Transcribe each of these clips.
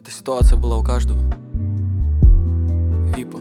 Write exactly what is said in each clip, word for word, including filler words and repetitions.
Эта ситуация была у каждого. Випа.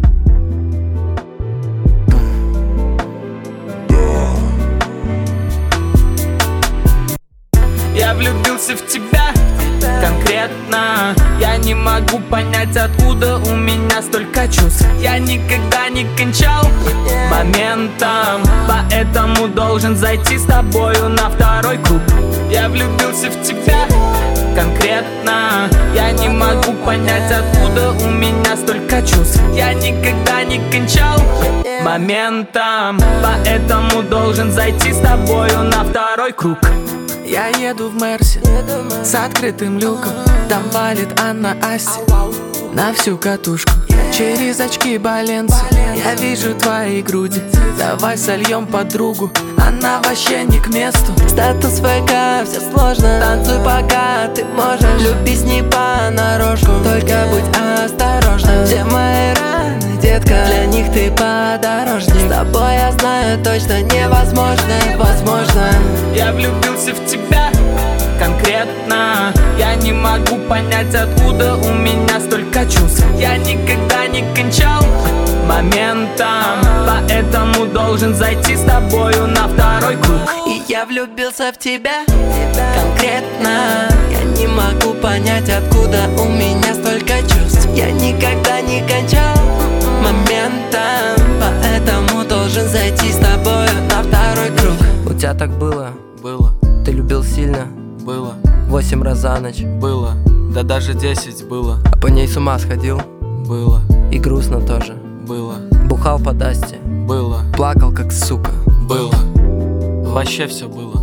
Я влюбился в тебя конкретно. Я не могу понять, откуда у меня столько чувств. Я никогда не кончал моментом, поэтому должен зайти с тобою на второй круг. Я влюбился в тебя конкретно. Я не могу понять, откуда у меня столько чувств. Я никогда не кончал моментом, поэтому должен зайти с тобою на второй круг. Я еду в Мерсе с открытым люком. Там валит Анна Асти на всю катушку. Через очки Баленси я вижу твои груди. Давай сольем подругу, она вообще не к месту. Статус ВК, все сложно. Танцуй пока ты можешь. Любись не понарошку, только будь осторожна. Все мои раны, детка, для них ты подорожник. С тобой я знаю точно невозможно, возможно. Я влюбился в тебя конкретно. Я не могу понять, откуда у меня столько чувств. Я никогда не кончал моментом, поэтому должен зайти с тобою на второй круг. И я влюбился в тебя конкретно. Я не могу понять, откуда у меня столько чувств. Я никогда не кончал моментом, поэтому должен зайти с тобою на второй круг. У тебя так было? Было, Ты любил сильно? было, Восемь раз за ночь? было, да даже десять было, А по ней с ума сходил? было, И грустно тоже? было, Бухал по Дасте? было, Плакал как сука? было, вообще все было.